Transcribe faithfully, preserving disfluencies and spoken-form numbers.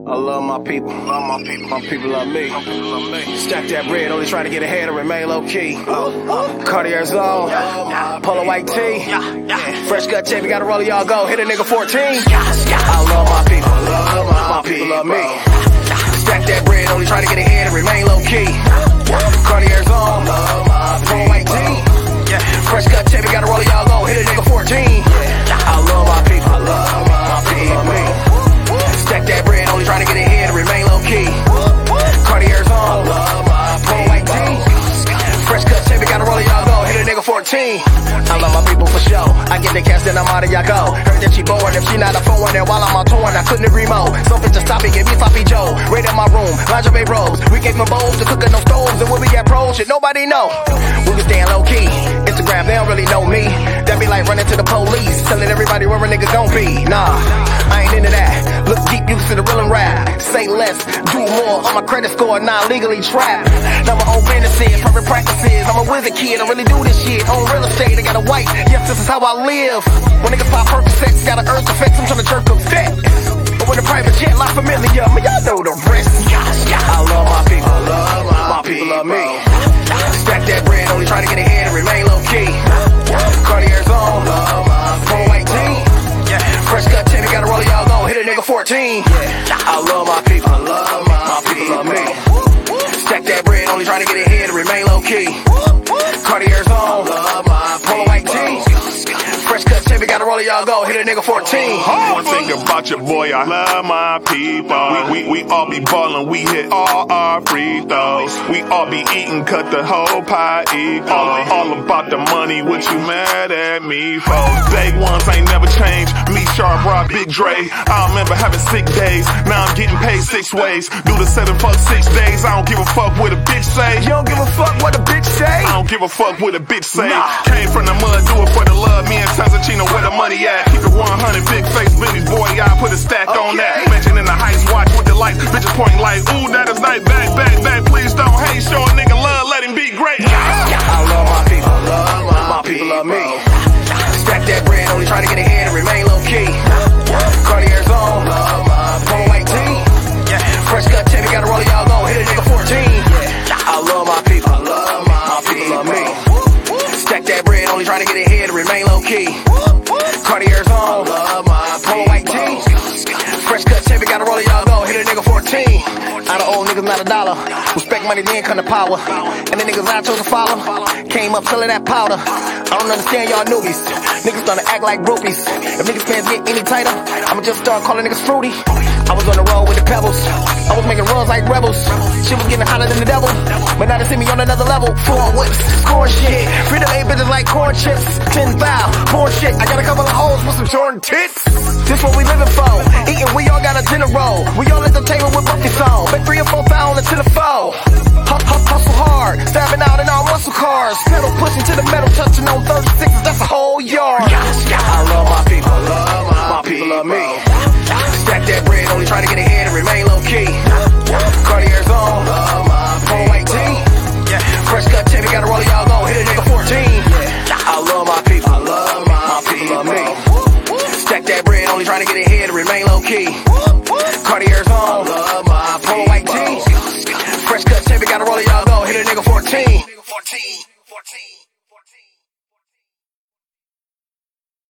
I love my people. Love my people. My people love me. My people love me. Stack that bread, only try to get ahead and remain low key. Uh, Cartier zone, polo white tee, fresh cut tape. We gotta roll, y'all go. Hit a nigga fourteen. I love my people. Love my, my people love me. Stack that bread, only try to get ahead and remain low key. Cartier zone, polo white tee, fresh cut tape. We gotta roll, y'all go. Hit a nigga fourteen. I love my people. Love my people love me. Stack that bread, only trying to get ahead and remain low key. Cartier's on, polo white tee, fresh cut tape, gotta roll it, y'all go. Hit a nigga fourteen. I love my people for sure. I get the cash, then I'm out of y'all go. Heard that she bored, if she not a phone, then while I'm on tour, I couldn't agree more. Something to stop it, give me Sloppy Joe. Right in my room, lingerie robes. We gave them bowls to cooking no stoves, and when we at pros, shit nobody know. We was staying low key. Instagram, they don't really know me. That be like running to the police, telling everybody where a nigga gon' be. Nah, I ain't into that. Look deep, used to the real and rap. Say less, do more. On my credit score, not legally trapped. Now my own businesses, perfect practices. I'm a wizard kid, I really do this shit. On real estate, I got a white. Yes, this is how I live. When niggas pop Percocets, got an earth effect. I'm trying to jerk a vet. But when the private jet like familiar, man, y'all know the rest. I love my people. I love my, my people love me. Stack that bread, only trying to get ahead and remain low key. Cartier's on, polo white tee, fresh cut tape, gotta roll, y'all go. Hit a nigga fourteen. I love my people. I love my, my people love me. Stack that bread, only trying to get ahead and remain low key. Cartier's on, polo white tee, fresh cut tape, gotta roll, y'all go. Hit a nigga fourteen. One thing about your boy, I love my people. We, we, we all be ballin', we hit all our free throws. We all be eating, cut the whole pie equal. All, all about the money, what you mad at me for? Day ones ain't never changed. Me, Sharp Rock, Big Dre. I remember having sick days, now I'm getting paid six ways. Do the seven fuck six days, I don't give a fuck what a bitch say. You don't give a fuck what a bitch say? I don't give a fuck what a bitch say. Nah. Came from the mud, do it for the love. Me and Tazachino, where the money at? Keep it one hundred, big face Billy's boy, I put a stack okay. on that. Mention in the heights, watch with the lights, bitches pointing like, ooh, that is nice, back, back, back. Please don't hate, show a nigga love, let him be great. I love my people. I love my, my people love me. Stack that bread, only trying to get ahead and remain low key. Cartier's on, polo white tee, fresh cut tape, gotta roll, y'all go. Hit a nigga fourteen. I love my people. I love my, my people love me. Stack that bread, only trying to get ahead and remain low key. Cartier's on, polo white tee, fresh cut tape, gotta roll, y'all go. Hit a nigga fourteen. Out of old niggas, not a dollar. Respect money, then come to power. And the niggas I chose to follow came up selling that powder. I don't understand y'all newbies. Niggas starting to act like groupies. If niggas can't get any tighter, I'ma just start calling niggas fruity. I was on the road with the pebbles. I was making runs like rebels. Shit was getting hotter than the devil. But now they see me on another level. Four whips, score shit. Freedom eight bitches like corn chips. Ten thou, corn shit. I got a couple of hoes with some Jordan tits. This what we living for. Eating, we all got a dinner roll. We all at the table with Buffy song. Bet three or four pounds until the foe. Hustle hard, stabbing out in all muscle cars. Pedal pushing to the metal, touching on thirty-sixes. That's a whole yard. I love my people. I love my, my people love me. Stack that bread, only trying to get ahead and remain low key. Cartier's on, polo white tee, fresh cut tape, gotta roll, y'all go. Hit a nigga fourteen. I love my people. I love my, my people love me. Stack that bread, only trying to get ahead and remain low key. Cartier's on, polo white tee, fresh cut tape, gotta roll, y'all go. Hit a nigga fourteen. fourteen. fourteen.